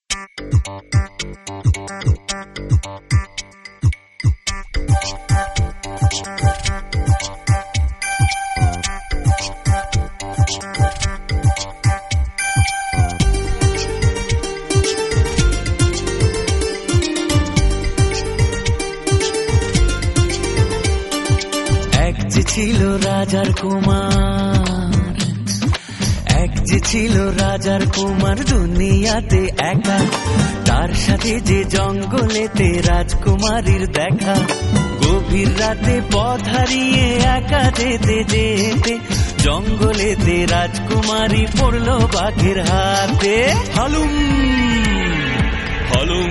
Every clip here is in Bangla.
ছিল রাজার কুমার, এক যে ছিল রাজার কুমার দুনিয়াতে একা, তার সাথে যে জঙ্গলেতে রাজকুমারীর দেখা। গভীর রাতে পথ হারিয়ে একা যেতে যেতে জঙ্গলেতে রাজকুমারী পড়লো বাঘের হাতে। হালুম হালুম,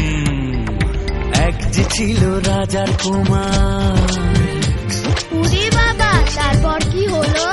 এক যে ছিল রাজার কুমার। উরে বাবা, তারপর কি হলো?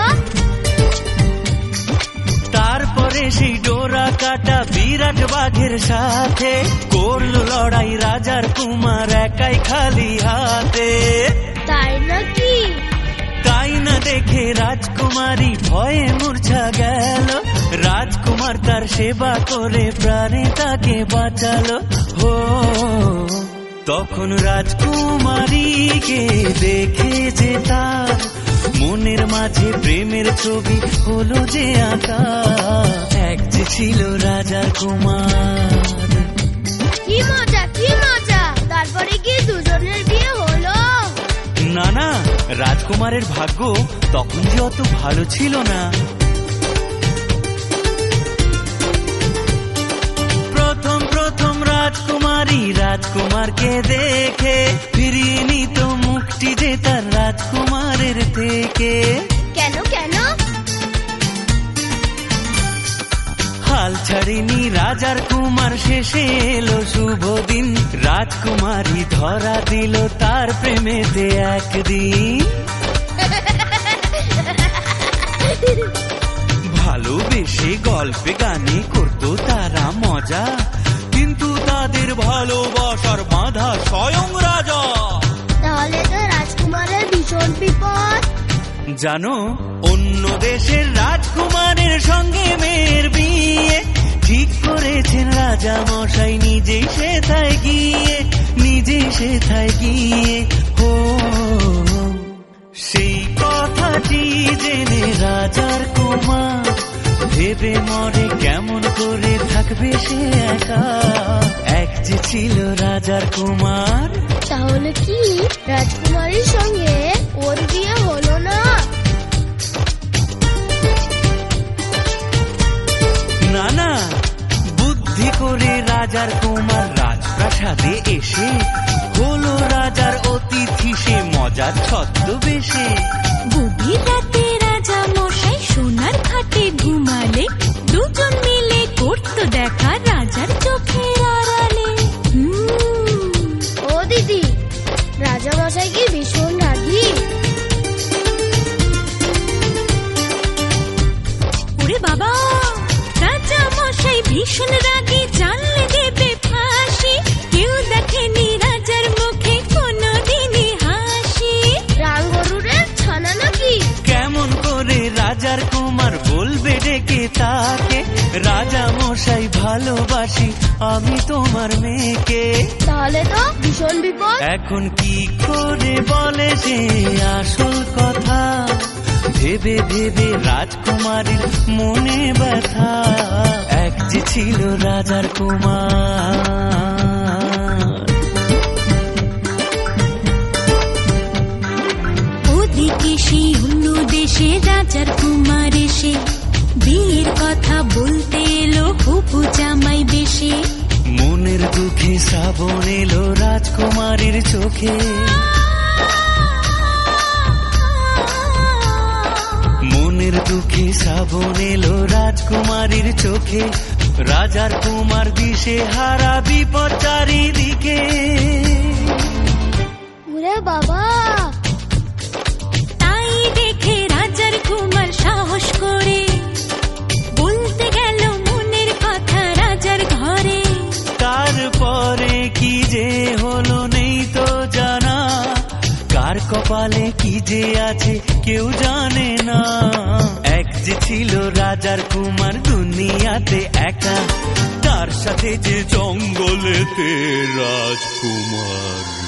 তারপরে সেই ডোরা কাটা বিরাট বাঘের সাথে করলো লড়াই রাজার কুমার একাই খালি হাতে। তাই নাকি? তাই না দেখে রাজকুমারী ভয়ে মূর্ছা গেল, রাজকুমার তার সেবা করে প্রাণে তাকে বাঁচালো। হো, তখন রাজকুমারীকে দেখে যে তার মনের মাঝে প্রেমের ছবি হলো যে আঁকা। এক যে ছিল রাজার কুমার। কি মজা, কি মজা! তারপরে কি দুজনের বিয়ে হলো? না না, রাজকুমারের ভাগ্য তখন যে অত ভালো ছিল না। প্রথম প্রথম রাজকুমারী রাজকুমারকে দেখে ফিরিয়ে নিত মুখটি যে তার রাজকুমারের থেকে। কেন কেন? হাল ছাড়েনি রাজার কুমার, শেষে এলো শুভ দিন, রাজকুমারী ধরা দিল তার প্রেমেতে একদিন। ভালোবেসে গল্পে গানে করতো তারা মজা, কিন্তু তাদের ভালোবাসার বাঁধা স্বয়ং রাজা। তাহলে তো রাজকুমারের ভীষণ বিপদ। জানো, অন্য দেশের রাজকুমারের সঙ্গে মেয়ের বিয়ে ঠিক করেছেন রাজা মশাই নিজেই সেথায় গিয়ে, নিজে সেথায় গিয়ে। ও, সেই কথাটি জেনে রাজার কুমার ভেবে মরে কেমন করে থাকবে সে একা। এক যে ছিল রাজার কুমার। তাহলে কি রাজকুমারীর সঙ্গে ওর বিয়ে হলো না? না না, বুদ্ধি করে রাজার কুমার রাজপ্রাসাদে এসে হলো রাজার অতিথি, সে মজার ছদ্মবেশে। গভীর রাতে রাজা মশাই সোনার খাটে ঘুমালে, দুজন মিলে করতো দেখা রাজার চোখের আড়ালে। ও দিদি, রাজা মশাই কি ভীষণ রাগী? ওরে বাবা, রাজা মশাই ভীষণ রাগী, জানলে দেবে ফাঁসি, কেউ দেখেনি রাজার মুখে কোনোদিনই হাসি। রাঙ্গরুরের ছানা নাকি? কেমন করে রাজার কুমার বলবে ডেকে তাকে, রাজা মশাই ভালোবাসি আমি তোমার মেয়েকে। তাহলে তো ভীষণ বিপদ। এখন কি করে বলে সে আসল কথা, ভেবে ভেবে রাজকুমারীর মনে ব্যথা। এক যে ছিল রাজার কুমার। ওদিকে সেই অন্য দেশে রাজার কুমার এসে বিয়ের কথা বলতে এলো হবু জামাই বেশে। মনের দুঃখে শ্রাবণ এলো রাজকুমারীর চোখে, মনের দুঃখে শ্রাবণ এলো রাজকুমারীর চোখে। রাজার কুমার দিশে হারা, বিপদ চারিদিকে। ওরে বাবা, তাই দেখে রাজার কুমার সাহস করে বলতে গেল মনের কথা রাজার ঘরে। তারপরে কি যে হলো নেই তো জানা, কার কপালে কি যে আছে কেউ জানে না। এক যে ছিল রাজার কুমার দুনিয়াতে একা, তার সাথে যে জঙ্গলেতে রাজকুমার।